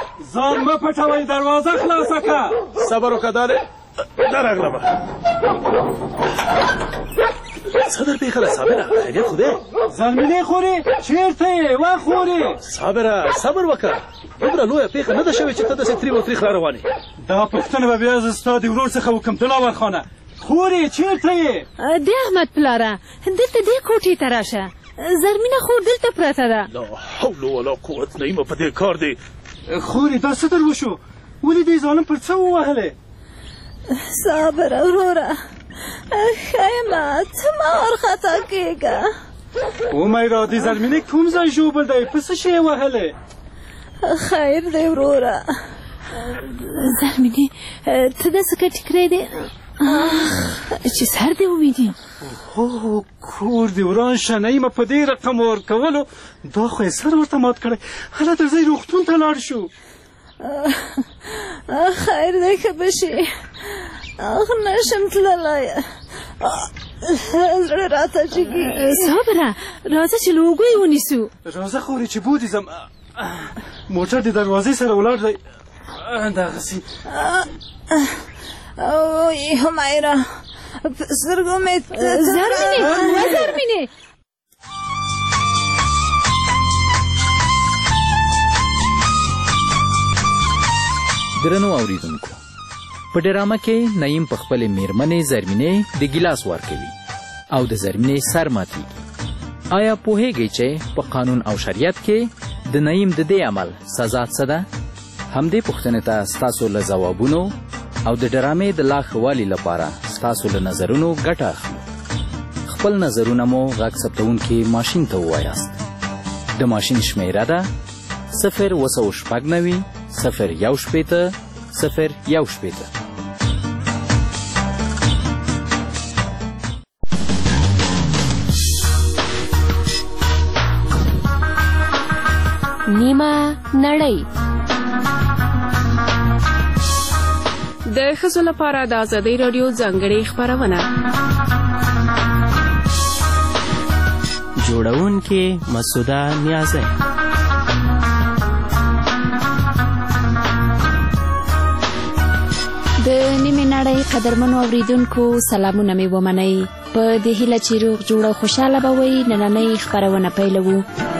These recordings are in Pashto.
ځان مه پټوئ، دروازه خلاصه که. صبر وکړه دالې، درغلمه. څه در پېښه ده صابره؟ خیریت خو دی؟ زلمینې خورې چېرته یې وخورې؟ صابره صبر وکړه، دومره لویه پېښه نه ده شوې چې ته داسې تریخ و تریخ را روانې. دا پوښتنه به بیا زه ستا د ورور څخه وکړم. دلاور خانه خورې چېرته یې؟ د احمد پلاره دلته دې کوټې ته راشه، زرمینه خور دلته پرته ده. لا حول ولا قوت نعیمه په دې کار دی. خورې دا څه در وشو؟ ولې دې ظالم پر څه ووهلې؟ صابره وروره ښیمه ته مه ورخطا کېږه. امیرا دې زلمینې کوم ځای ژوبل دی؟ په څه شی یې وهلې؟ خیر دی وروره. زلمینې ته داسې کټ کړی دی چې سر دې وویدي. هو کور دې وران شه نعیمه، په دې رقم ورکولو دا خو یې سر ورته مات کړی. هله درځئ روغتون ته لاړ شو. خیر دی که به شي، نشم تللی، زړه راته جګېږي. صابره راځه چې له اوږو یې ونیسو. راځه خورې چې بودې ځم. موټر د دروازې سره ولاړ دی دغسې. اوی همیره په سترګو مې زرمینې درنو اوریدونکو، په ډرامه کې نعیم په خپلې میرمنې زرمینې د ګیلاس ورکوي او د زرمینې سر ماتېږي. آیا پوهیږئ چې په قانون او شریعت کې د نعیم د دې عمل سزا څه ده؟ همدې پوښتنې ته ستاسو له ځوابونو او د ډرامې د لا ښه والي لپاره ستاسو له نظرونو ګټه اخلو. خپل نظرونه مو غږ ثبتونکي ماشین ته ووایاست. د ماشین شمیره ده 09069 016 016. نیمه نړۍ د ښځو لپاره د ازادۍ راډیو ځانګړې خپرونه. جوړونکې مسعوده نیازی. د نیمې نړۍ قدرمنو اوریدونکو سلامونه مې ومنئ. په دې هیله چې روغ جوړ او خوشحاله به وئ، نننۍ خپرونه پیلوو.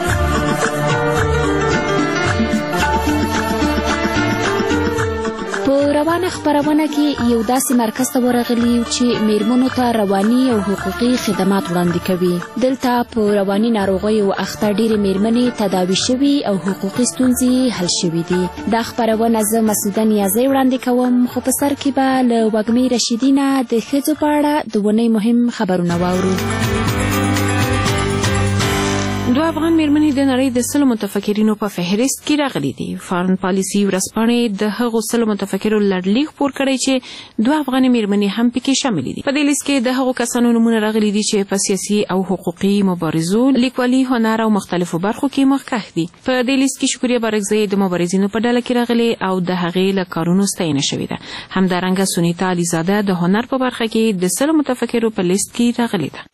روانه خپرونه کې یو داسې مرکز ته ورغلی چې میرمنو ته رواني او حقوقي خدمات وړاندې کوي. دلته په رواني ناروغیو اخته ډېرې میرمنې تداوي شوي او حقوقي ستونزې حل شوي دي. دا خپرونه زه مسعوده نیازی وړاندې کوم، خو په سر کې به له وږمې رشیدي نه د ښځو په اړه د اونۍ مهم خبرونه واورو. دوه افغان میرمنې د نړۍ د 100 متفکرینو په فهرست کې راغلي دي. فارن پالیسي ورځپاڼې د هغو 100 متفکرو لړلیک خپور کړی چې دوه افغانې میرمنې هم پکې شاملې دي. په دې لیست کې د هغو کسانو نومونه راغلي دي چې په سیاسي او حقوقي مبارزو، لیکوالي، هنر او مختلفو برخو کې مخکښ دي. په دې لیست کې شکریه بارکزی د مبارزینو په ډله کې راغلي او د هغې له کارونو ستاینه شوې ده. همدارنګه سونیتا علیزاده د هنر په برخه کې د 100 متفکرو په لیست کې راغلي ده.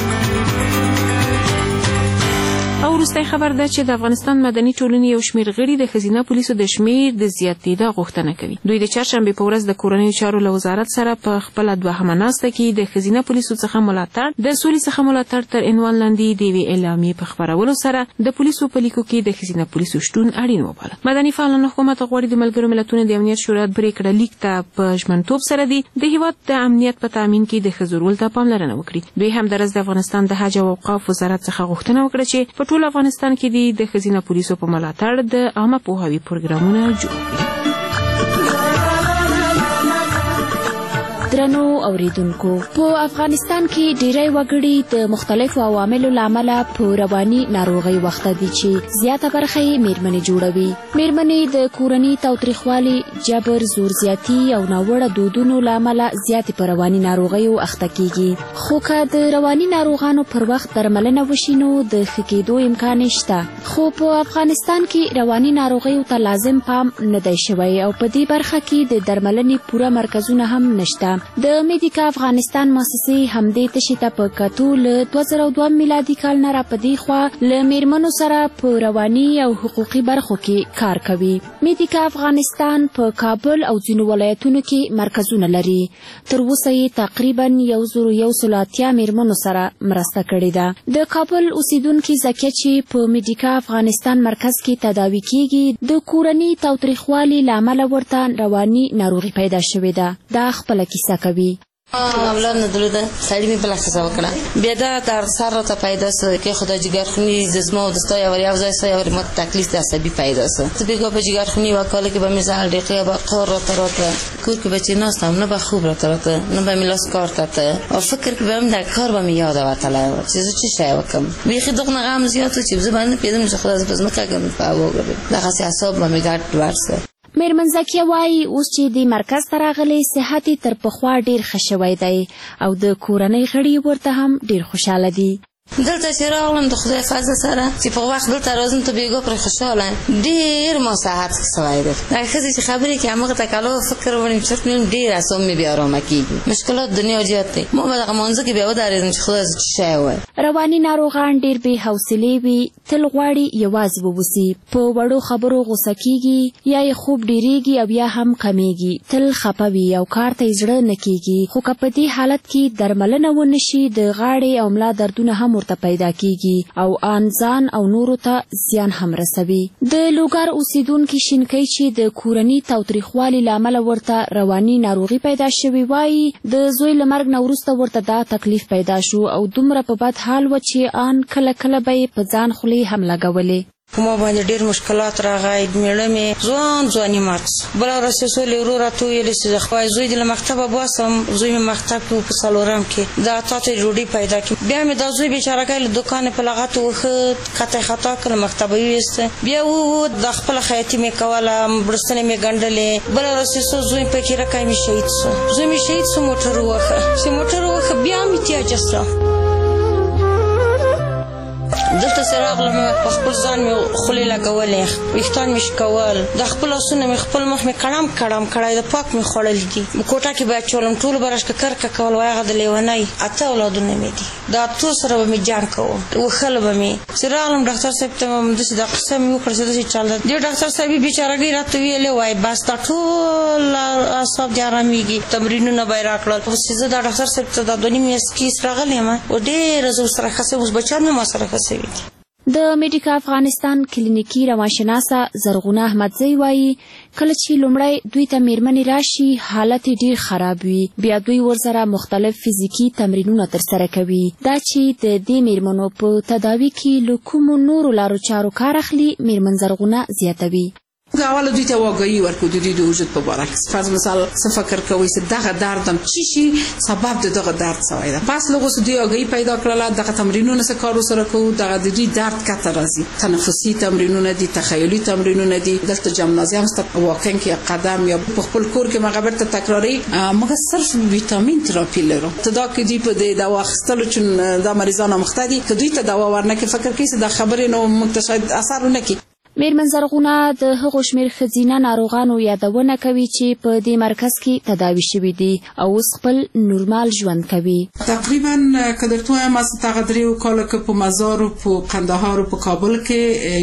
او وروستی خبر ده چې د افغانستان مدني ټولنې یو شمېر غړي د ښځینه پولیسو د شمېر د زیاتېدا غوښتنه کوي. دوی د چهارشنبې په ورځ د کورنیو چارو له وزارت سره په خپله دوهمه ناسته کې د ښځینه پولیسو څخه ملاتړ، د سولې څخه ملاتړ تر عنوان لاندې د یوې اعلامیې په خپرولو سره د پولیسو په لیکو کې د ښځینه پولیسو شتون اړین وباله. مدني فعالان حکومت غواړي د ملګرو ملتونو د امنیت شورا پرېکړه لیک ته په ژمنتوب سره د هېواد د امنیت په تامین کې د ښځو رول ته پاملرنه وکړي. دوی همدارس د افغانستان د حج او اوقاف وزارت څخه غوښتنه وکړه چې په ټول افغانستان کې د ښځینه پولیسو په ملاتړ د عامه پوهاوي پروګرامونه جوړ کړي. درنو اوریدونکو، په افغانستان کې ډیری وګړي د مختلفو عواملو له امله په رواني ناروغۍ وخته دي چې زیاته برخه یې میرمنې جوړوي. میرمنې د کورني تاوتریخوالي، جبر، زور زیاتي او ناوړه دودونو له امله زیاتې په رواني ناروغیو اخته کیږي. خو که د رواني ناروغانو پر وخت درملنه وشي نو د ښه کېدو امکان شته. خو په افغانستان کې رواني ناروغیو ته لازم پام نه دی شوی او په دې برخه کې د درملنې پوره مرکزونه هم نشته. د میډیکا افغانستان مؤسسې همدې تشې ته په کتو له 2002 میلادي کال نه راپدې خوا له میرمنو سره په رواني او حقوقي برخو کې کار کوي. میډیکا افغانستان په کابل او ځینو ولایتونو کې مرکزونه لري. تر اوسه یې تقریبا 1180 میرمنو سره مرسته کړې ده. د کابل اوسیدونکي زکیه چې په میډیکا افغانستان مرکز کې تداوي کیږي د کورني تاوتریخوالي له امله ورته رواني ناروغي پیدا شوې ده. دا خپله کیسه کوي. اولاد نه درلوده، سړي مې بله ښځه وکړه. بیا دا سر راته پیدا سو که خو د جګرخوني د زما او د ستا یو ځای سو یو ما تکلیف د عصبي پیدا سو. ته بېګا په جګرخوني یوه کاله کې به مې زه الډیقې به قار راته کور کې به چې ناست هم نه به خوب راته نه به مې لاس کار ته ته او فکر کې به هم د کار به مې یاده وتلی وه چې زه څه شی وکړم. بیخي دغه نه غم زیات و چې زه به نه پوهېدم چې خدای زه په ځمکه کې مې په هوا وګرځېد. دغسې اعصاب به مې ګډ ور سه. میرمن زکیه وایي اوس چې د مرکز ته راغلی صحت یې تر پخوا ډېر ښه شوی دی او د کورنۍ غړي ورته هم ډېر خوشحاله دي. دلته چې راغلم د خدای فضل سره چې په وخت دلته راځم ته بېګا پرې خوشحاله ډېر ما صحت ښه سوی دی. هغې ښځې چې خبرې کوي همغه ته کلو فکر وړم چرت مې ډېر اعصاب مې بیا ارامه کېږي. مشکلات دنیا زیات دی. ما به دغه مانځه کې بیا ودرېدم چې خدای زه څه شی ووایم. رواني ناروغان ډېر بې حوصلې وي، تل غواړي یوازې واوسي، په وړو خبرو غوسه کېږي یا یې خوب ډېرېږي او یا هم کمیږي، تل خفه وي او کار ته یې زړه نه کېږي. خو که په دې حالت کې درملنه ونه شي د غاړې او ملا دردونه هم ورته پیدا کېږي او آن ځان او نورو ته زیان هم رسوي. د لوګر اوسیدونکي شینکۍ چې د کورني تاوتریخوالي له امله ورته رواني ناروغي پیدا شوې وایي د زوی له مرګ نه وروسته ورته دا تکلیف پیدا شو او دومره په بد حال و چې آن کله کله به یې په ځان خولې هم لګولې. په ما باندې ډېر مشکلات راغی. مېړه مې ځواني مات شو. بله ورځ چې سولې ورور راته ویلې چې خدای زوی دې له مکتبه باسم. زوی مې مکتب کې و په څلورم کې دا تا ته ډوډۍ پیدا کړي. بیا مې دا زوی بیچارهګی له دوکانې په لغتو وښه قطع خطا کړه مکتبه ویسته. بیا د خپله خیاطي مې کوله، بړستنې مې ګنډلې. بله ورځ چې سو زوی په کې رکی مې شهید سو. زوی مې شهید سو موټر ووښه. چې موټر ووښه بیا مې تیاجه سوه. دلته چې راغلم په خپل ځان مې خولې لګولې، ویښتان مې شکول، د خپل لاسونه مې خپل مخ مې کړم کړی، د پاک مې خوړلي دي. کوټه کې به اچولم ټولو به راشکه کرکه کول. وایي هغه د لیونۍ 8 اولادونه مې دي. د 8 سره به مې جنګ کوم، وښل به مې. چې راغلم ډاکټر صاحب ته همداسې دا قصه مې وکړه چې داسې چل ده. دې ډاکټر صاحب یې بیچارهګۍ راته ویلې وایي بس دا ټول اعصاب دې ارامېږي. تمرینونه به یې راکړل. اوس چې زه دا ډاکټر صاحب ته دا 2 میاشتې کې راغلی یم او ډېره زه ورسره ښه شوې. اوس بچیان مې ما سره ښه شوي دي. د میډیکا افغانستان کلینیکي روانشناسه زرغونه احمدزی وایي کله چې لومړی دوی ته میرمنې راشي حالت یې ډېر خراب وي، بیا دوی ورسره مختلف فزیکي تمرینونه ترسره کوي. دا چې د دې میرمنو په تداوي کې له کومو نورو لارو چارو کار اخلي میرمن زرغونه زیاتوي. اوله دوی ته واګهي ورکړو د دوی د وجود په باره کې. فرض مثال څه فکر کوئ چې دغه دردم څه شي سبب د دغه درد سوی ده. پس له هغو دوی واګهي پیدا کړله دغه تمرینونه څه کار ورسره کوو. دغه د دوی درد کته راځي. تنفسي تمرینونه دي، تخیلي تمرینونه دي. دلته جمنازیوم شته، واکینګ یا قدم یا په خپل کور کې مغه بیرته تکراري. موږ صرف ویټامین تراپي لرو. تدا کې دوی په دې دوا اخیستلو چون دا مریضان مخته دي که دوی ته دوا ورنکړي فکر کوي چې دا خبرې نو موږ ته شاید اثر ونه کړي. میرمن زرغونه د هغو شمېر ښځینه ناروغانو یادونه کوي چې په دې مرکز کې تداوي شوي دي او اوس خپل نورمال ژوند کوي. تقریبا که درته ووایم از دغه 3 کاله کې په مزار و په قندهار و په کابل کې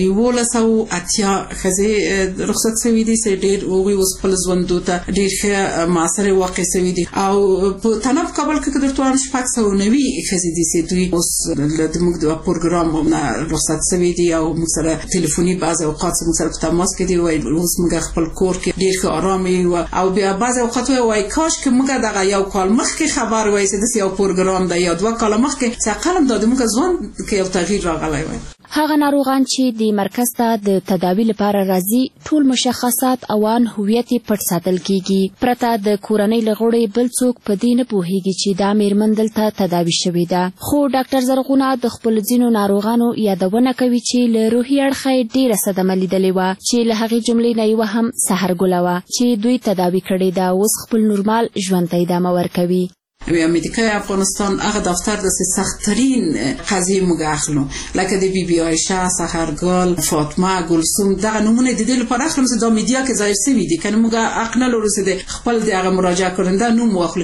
1180 ښځې رخصت شوي دي چې ډېر هغوی اوس خپل ژوندو ته ډېر ښه معاصرې واقع شوي دي. او په تنه په کابل کې که درته ووایم 690 ښځې دي چې دوی اوس زموږ د پروګرام نه رخصت شوي دي او موږ سره تلیفوني بعض اوقات موږ سره په تماس کې دي. وایي اوس موږ خپل کور کې ډېر ښه ارام یو. او بیا بعض اوقات وایي کاش که موږ دغه 1 کال مخکې خبر وای چې داسې یو پروګرام دی یا 2 کاله مخکې چې اقلم دا د موږ ژوند کې یو تغییر راغلی وای. هغه ناروغان چې د مرکز ته د تداوي لپاره راځي ټول مشخصات او ان هویت پټ ساتل کیږي. پرته د کورنۍ له غړي بل څوک په دې نه پوهیږي چې دا میرمن دلته تداوي شوې ده. خو ډاکټر زرغونه د خپل ځینو ناروغانو یادونه کوي چې له روحي اړخه ډېره صدمه لیدلې وه چې له هغې جملې نه یوه هم سحرګله وه چې دوی تداوي کړې ده اوس خپل نورمال ژوند ته ادامه ورکوي. مدیکای افغانستان هغه دفتر د سخت‌ترین قضیې موږ اخلو لکه د بی بی عایشه، سحرګل، فاطمه، گلسوم دغه نمونه د دې لپاره اخلم چې دا میډیا کې ظاهر شوي دي کنه موږ حق نه لرو چې د خپل د هغه مراجعه کننده نوم واخلو.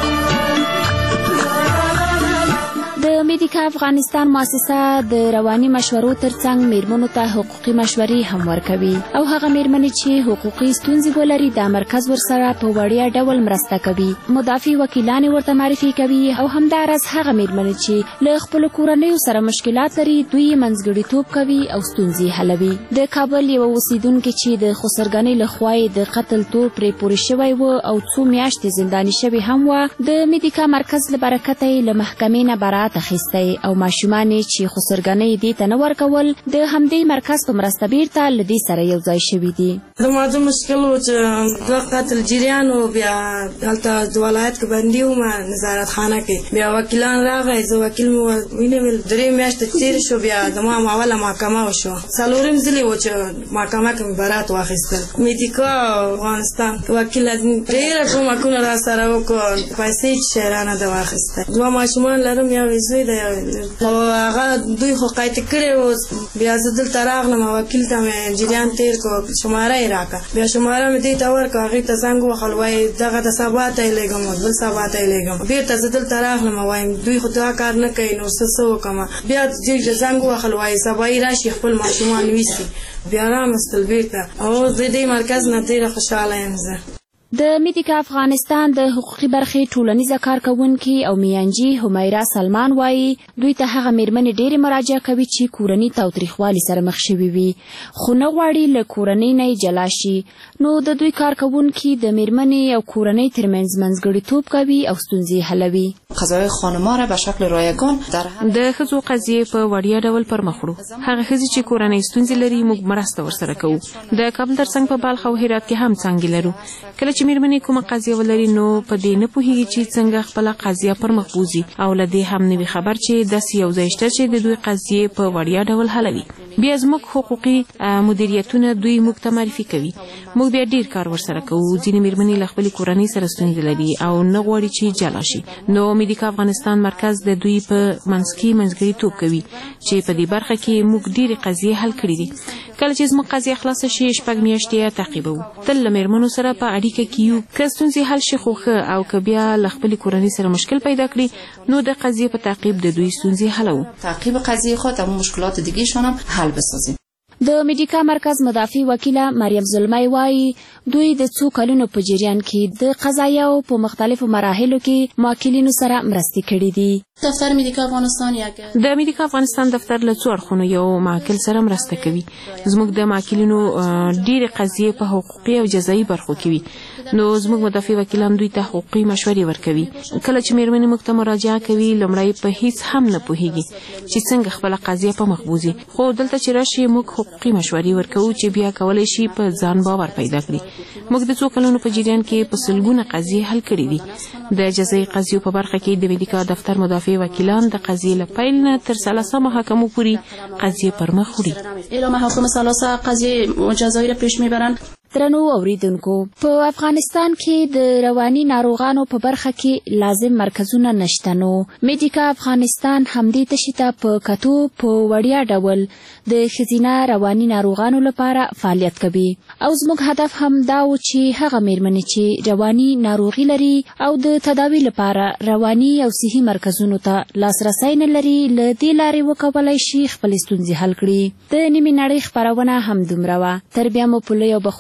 د مدیکا افغانستان مؤسسه د رواني مشورو ترڅنګ میرمنو ته حقوقي مشورې هم ورکوي او هغه میرمنې چې حقوقي ستونزې ولري د مرکز ورسره په وړیا ډول مرسته کوي. مدافع وکیلان ورته معرفي کوي او همداراز هغه میرمنې چې له خپل کورنیو سره مشکلات لري دوی منځګړیتوب کوي او ستونزې حلوي. د کابل یو اوسیدونکو چې د خسرګنۍ لخوا د قتل تور پرې پورې شوی و او څو میاشتې زنداني شوی هم و د مدیکا مرکز له برکته له محکمې نه برات اخیستی او ماشومان چې خسرګنۍ دې ته نه ورکول د همدې مرکز په مرسته بیرته له دې سره یو ځای شوي دي. د موضوع مشکل و چې د قتل جریان و بیا هلته د ولایت کې بندي وم نظارت خانه کې بیا وکیلان راغی زه وکیل مو وینول 3 میاشتې تېرې شو بیا زما اوله محکمه وشوه 4 ځلې و چې محکمه کې مې برات واخیستل. مدیکا افغانستان وکیل ډېره کومکونه را سره وکړل پیسې چې شی رانه ده واخیسته. 2 ماشومان لرم یو زوی دی او هغه دوی خو قید کړی و بیا زه دلته راغلم وکیل ته مې جریان تېر کړ شماره یې راکړه بیا شماره مې دې ته ورکړه هغې ته زنګ ووهل وایي دغه د سبا ته یې لېږم بل سبا ته یې لېږم بېرته زه دلته راغلم وایم دوی خو دا کار نه کوي نو څه وکړم بیا دوی زنګ ووهل وایي سبا یې راشي خپل ماشومان ویسي بیا رامستل بېرته او د دې مرکز نه ډېره خوشحاله یم زه. د مدیکا افغانستان د حقوقي برخې ټولنیزه کارکوونکي او میانجي همیرا سلمان وایي دوی ته هغه میرمنې ډېرې مراجعه کوي چې کورني تاوتریخوالي سره مخ شوي وي خو نه غواړي له کورنۍ نه یې جلا شي نو د دوی کارکوونکي د میرمنې او کورنۍ ترمنځ منځګړیتوب کوي او ستونزې حلوي. قضایای خانم‌ها را به شکل رایگان در د ښځو قضیې په وړیا ډول پر مخ وړو. هغه ښځې چې کورنۍ ستونزې لري موږ مرسته ورسره کوو. د کابل ترڅنګ په بلخ او هرات کې هم څانګې لرو. کله چې میرمنې کومه قضیه ولري نو په دې نه پوهیږي چې څنګه خپله قضیه پر مخ بوځي او له دې هم نه وي خبر چې داسې یو ځای شته چې د دوی قضیې په وړیا ډول حلوي. بیا زموږ حقوقي مدیریتونه دوی موږ ته معرفي کوي. موږ بیا ډیر کار ورسره کوو. ځینې میرمنې له خپلې کورنۍ سره ستونزې لري او نه غواړي چې جلا شي نو مدیکا افغانستان مرکز د دوی په منځ کې منځګړیتوب کوي چې په دې برخه کې موږ ډېرې قضیې حل کړي دي. کله چې زموږ قضیه خلاصه شي 6 میاشتې یې تعقیبوو. تل له میرمنو سره په اړیکه کې یو. که ستونزې حل شي خو ښه او که بیا له خپلې کورنۍ سره مشکل پیدا کړي نو د قضیې په تعقیب د دوی ستونزې حلوو. تعقیب قضیه خود او مشکلات دیگه‌شان هم حل بسازیم. د مدیکا مرکز مدافع وکیله مریم ظلمی وایي دوی د څو کلونو په جریان کې د قضایاو په مختلفو مراحلو کې موکلینو سره مرستې کړي دي. دفتر مدیکا افغانستان د مدیکا افغانستان دفتر له څو اړخونو یو موکل سره مرسته کوي. زموږ د موکلینو ډېرې قضیې په حقوقي او جزایي برخو کې وي نو زموږ مدافع وکیلان دوی ته حقوقي مشورې ورکوي. کله چې میرمنې موږ ته مراجعه کوي لومړی په هیڅ هم نه پوهیږي چې څنګه خپله قضیه په مخ بوځي خو دلته چې راشي موږ حقوقي مشورې ورکوو چې بیا کولی شي په ځان باور پیدا کړي. موږ د څو کلونو په جریان کې په سلګونه قضیې حل کړي دي. د جزایي قضیو په برخه کې د مدیکا دفتر مدافع وکیلان د قضیې له پیل نه تر 13 محاکمو پورې قضیې پر مخ وړي. الی محاکم 13 قضیه جزایی را پیش میبرند. درنو اوریدونکو په افغانستان کې د رواني ناروغانو په برخه کې لازم مرکزونه نشته نو مدیکا افغانستان همدې تشي ته په کتو په وړیا ډول د ښځینه رواني ناروغانو لپاره فعالیت کوي او زموږ هدف هم دا و چې هغه میرمنې چې رواني ناروغي لري او د تداوی لپاره رواني او صحي مرکزونو ته لاسرسی نه لري له دې لارې وکولای شي خپل ستونزې حل کړي. د نیمې نړۍ خپرونه هم دومره وه. تر بیا مو په لویو